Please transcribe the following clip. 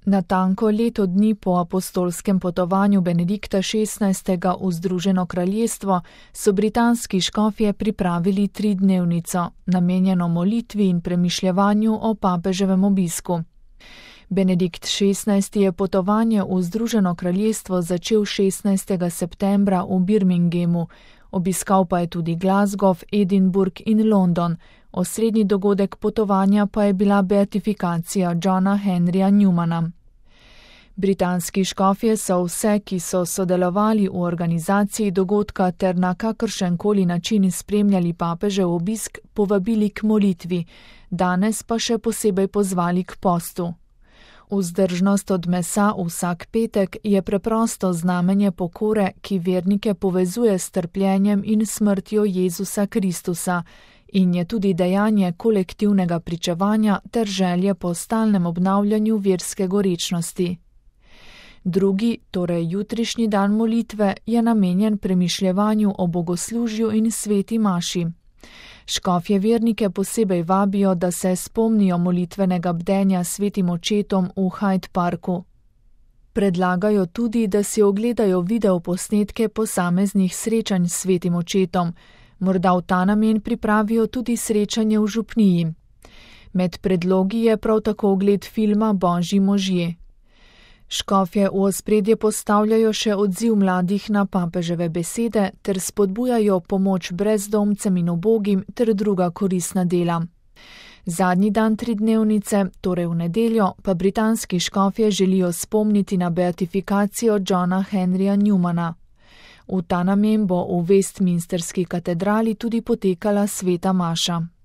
Natanko leto dni po apostolskem potovanju Benedikta XVI. V Združeno kraljestvo so britanski škofje pripravili 3-dnevnico, namenjeno molitvi in premišljevanju o papeževem obisku. Benedikt XVI. Je potovanje v Združeno kraljestvo začel 16. septembra v Birminghamu, obiskal pa je tudi Glasgow, Edinburgh in London. Osrednji dogodek potovanja pa je bila beatifikacija Johna Henryja Newmana. Britanski škofje so vse, ki so sodelovali v organizaciji dogodka ter na kakršenkoli način spremljali papežev obisk, povabili k molitvi, danes pa še posebej pozvali k postu. Vzdržnost od mesa vsak petek je preprosto znamenje pokore, ki vernike povezuje s trpljenjem in smrtjo Jezusa Kristusa, in je tudi dejanje kolektivnega pričevanja ter želje po stalnem obnavljanju verske gorečnosti. Drugi, torej jutrišnji dan molitve, je namenjen premišljevanju o bogoslužju in sveti maši. Škofje vernike posebej vabijo, da se spomnijo molitvenega bdenja svetim očetom v Hyde Parku. Predlagajo tudi, da si ogledajo videoposnetke posameznih srečanj s svetim očetom, morda v ta namen pripravijo tudi srečanje v župniji. Med predlogi je prav tako ogled filma Božji možje. Škofje v ospredje postavljajo še odziv mladih na papeževe besede ter spodbujajo pomoč brezdomcem in ubogim ter druga koristna dela. Zadnji dan 3-dnevnice, torej v nedeljo, pa britanski škofje želijo spomniti na beatifikacijo Johna Henryja Newmana. V ta namen bo v Westminsterski katedrali tudi potekala sveta maša.